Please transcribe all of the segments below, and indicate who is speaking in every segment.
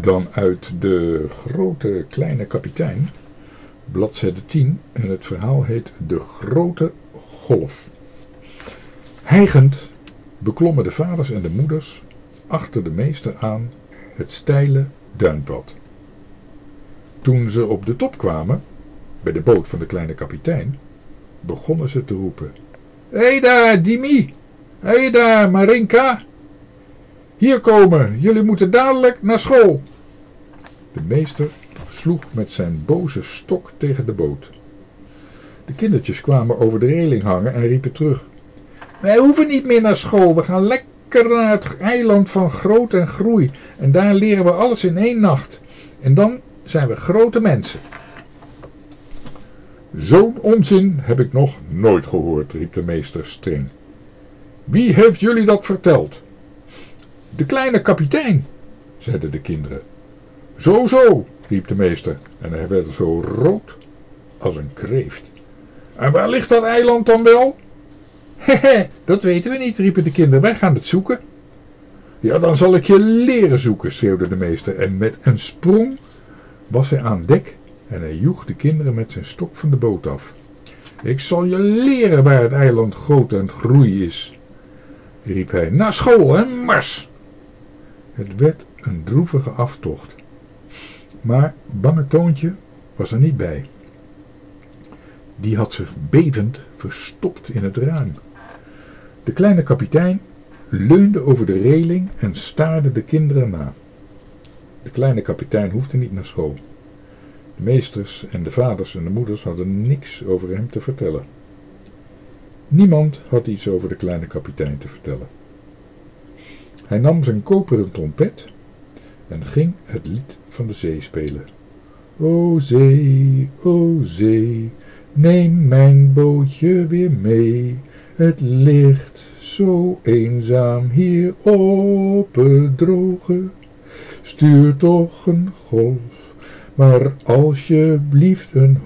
Speaker 1: dan uit De Grote Kleine Kapitein, bladzijde 10, en het verhaal heet De Grote Golf. Hijgend beklommen de vaders en de moeders achter de meester aan het steile duinpad. Toen ze op de top kwamen, bij de boot van de kleine kapitein, begonnen ze te roepen: "Hé daar, Dimi! Hé daar, Marinka! Hier komen, jullie moeten dadelijk naar school!" De meester sloeg met zijn boze stok tegen de boot. De kindertjes kwamen over de reling hangen en riepen terug: "Wij hoeven niet meer naar school, we gaan lekker naar het eiland van Groot en Groei en daar leren we alles in 1 nacht. En dan zijn we grote mensen." "Zo'n onzin heb ik nog nooit gehoord," riep de meester streng. "Wie heeft jullie dat verteld?" "De kleine kapitein," zeiden de kinderen. "Zo, zo," riep de meester en hij werd zo rood als een kreeft. "En waar ligt dat eiland dan wel?" "Hehe, dat weten we niet," riepen de kinderen. "Wij gaan het zoeken." "Ja, dan zal ik je leren zoeken," schreeuwde de meester en met een sprong was hij aan dek en hij joeg de kinderen met zijn stok van de boot af. "Ik zal je leren waar het eiland Groot en Groei is," riep hij. "Naar school en mars!" Het werd een droevige aftocht, maar Bange Toontje was er niet bij. Die had zich bevend verstopt in het ruim. De kleine kapitein leunde over de reling en staarde de kinderen na. De kleine kapitein hoefde niet naar school. De meesters en de vaders en de moeders hadden niks over hem te vertellen. Niemand had iets over de kleine kapitein te vertellen. Hij nam zijn koperen trompet en ging het lied van de zee spelen. O zee, neem mijn bootje weer mee. Het ligt zo eenzaam hier op het droge. Stuur toch een golf, maar alsjeblieft een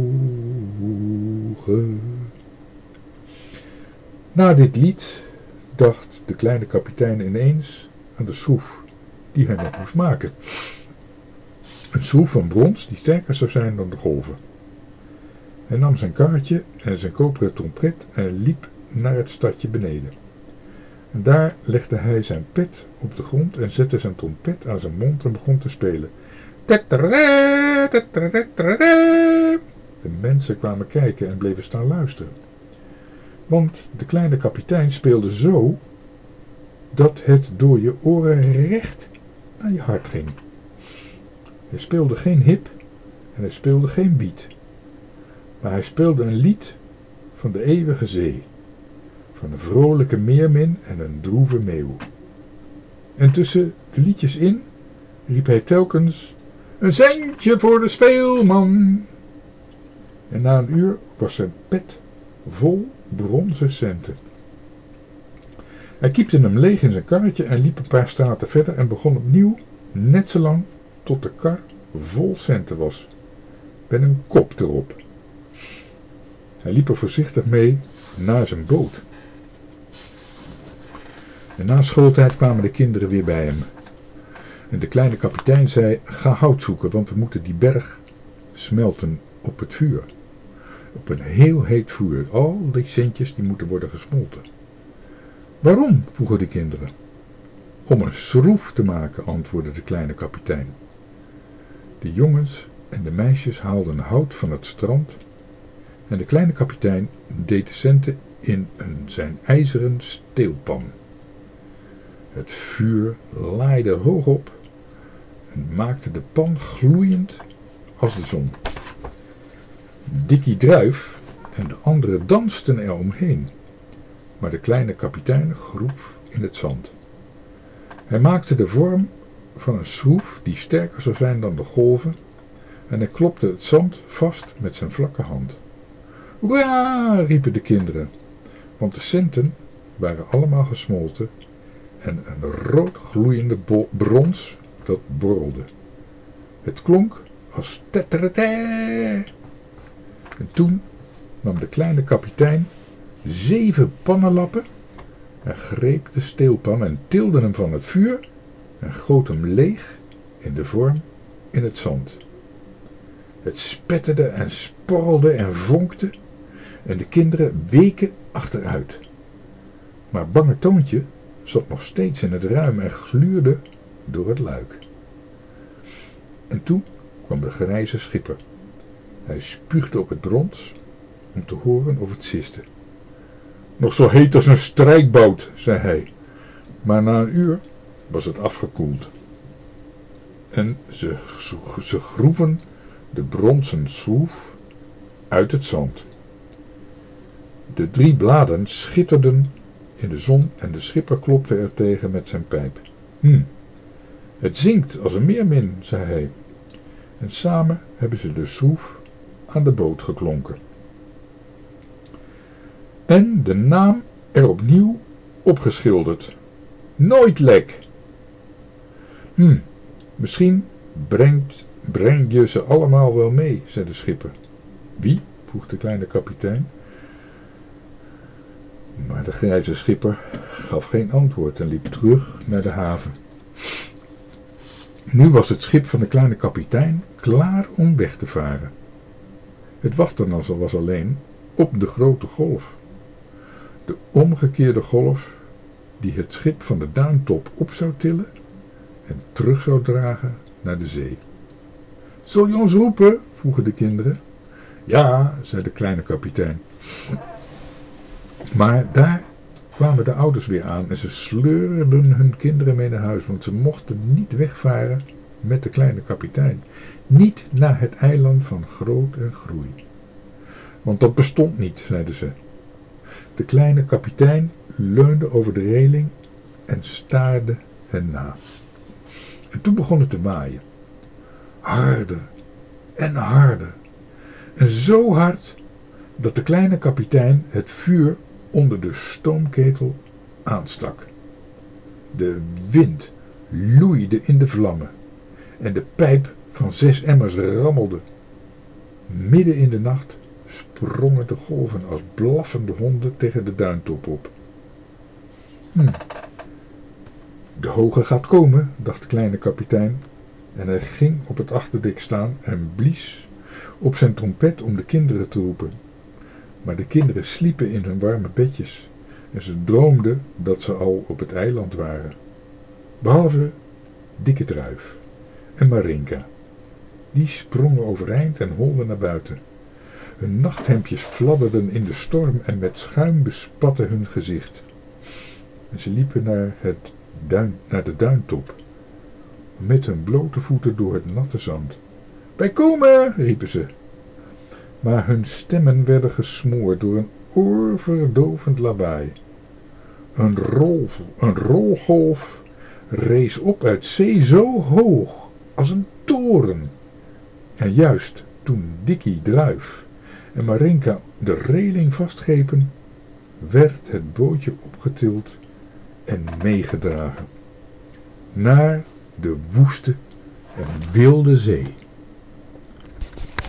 Speaker 1: hoge. Na dit lied dacht de kleine kapitein ineens aan de schroef die hij nog moest maken. Een schroef van brons die sterker zou zijn dan de golven. Hij nam zijn karretje en zijn koperen trompet en liep naar het stadje beneden. En daar legde hij zijn pet op de grond en zette zijn trompet aan zijn mond en begon te spelen. De mensen kwamen kijken en bleven staan luisteren. Want de kleine kapitein speelde zo dat het door je oren recht naar je hart ging. Hij speelde geen hip en hij speelde geen beat. Maar hij speelde een lied van de eeuwige zee, van een vrolijke meermin en een droeve meeuw. En tussen de liedjes in riep hij telkens: "Een centje voor de speelman." En na een uur was zijn pet vol bronzen centen. Hij kiepte hem leeg in zijn karretje en liep een paar straten verder en begon opnieuw, net zo lang tot de kar vol centen was, met een kop erop. Hij liep er voorzichtig mee naar zijn boot. En na schooltijd kwamen de kinderen weer bij hem. En de kleine kapitein zei: "Ga hout zoeken, want we moeten die berg smelten op het vuur. Op een heel heet vuur. Al die centjes die moeten worden gesmolten." "Waarom?" vroegen de kinderen. "Om een schroef te maken," antwoordde de kleine kapitein. De jongens en de meisjes haalden hout van het strand en de kleine kapitein deed de centen in zijn ijzeren steelpan. Het vuur laaide hoog op en maakte de pan gloeiend als de zon. Dikkie Druif en de anderen dansten er omheen, maar de kleine kapitein groef in het zand. Hij maakte de vorm van een schroef die sterker zou zijn dan de golven en hij klopte het zand vast met zijn vlakke hand. "Hoera!" riepen de kinderen, want de centen waren allemaal gesmolten en een rood gloeiende brons dat borrelde. Het klonk als tetterete. En toen nam de kleine kapitein 7 pannenlappen en greep de steelpan en tilde hem van het vuur en goot hem leeg in de vorm in het zand. Het spetterde en sporrelde en vonkte en de kinderen weken achteruit. Maar Bange Toontje zat nog steeds in het ruim en gluurde door het luik. En toen kwam de grijze schipper. Hij spuugde op het brons om te horen of het siste. Nog zo heet als een strijkbout, zei hij. Maar na een uur was het afgekoeld. En ze groeven de bronzen schroef uit het zand. De 3 bladen schitterden in de zon en de schipper klopte er tegen met zijn pijp. Het zingt als een meermin, zei hij. En samen hebben ze de schroef aan de boot geklonken. En de naam er opnieuw opgeschilderd. Nooit lek. Misschien breng je ze allemaal wel mee, zei de schipper. Wie? Vroeg de kleine kapitein. Maar de grijze schipper gaf geen antwoord en liep terug naar de haven. Nu was het schip van de kleine kapitein klaar om weg te varen. Het wachten was alleen op de grote golf. De omgekeerde golf die het schip van de duintop op zou tillen en terug zou dragen naar de zee. Zul je ons roepen? Vroegen de kinderen. Ja, zei de kleine kapitein. Maar daar kwamen de ouders weer aan en ze sleurden hun kinderen mee naar huis, want ze mochten niet wegvaren met de kleine kapitein. Niet naar het eiland van groot en groei. Want dat bestond niet, zeiden ze. De kleine kapitein leunde over de reling en staarde hen na. En toen begon het te waaien. Harder en harder. En zo hard dat de kleine kapitein het vuur onder de stoomketel aanstak. De wind loeide in de vlammen en de pijp van 6 emmers rammelde. Midden in de nacht sprongen de golven als blaffende honden tegen de duintop op. De hoge gaat komen, dacht de kleine kapitein, en hij ging op het achterdek staan en blies op zijn trompet om de kinderen te roepen. Maar de kinderen sliepen in hun warme bedjes en ze droomden dat ze al op het eiland waren. Behalve Dikke Druif en Marinka. Die sprongen overeind en holden naar buiten. Hun nachthemdjes fladderden in de storm en met schuim bespatte hun gezicht. En ze liepen naar de duintop, met hun blote voeten door het natte zand. Wij komen, riepen ze. Maar hun stemmen werden gesmoord door een oorverdovend lawaai. Een rolgolf rees op uit zee zo hoog als een toren. En juist toen Dikkie Druif en Marinka de reling vastgrepen, werd het bootje opgetild en meegedragen naar de woeste en wilde zee.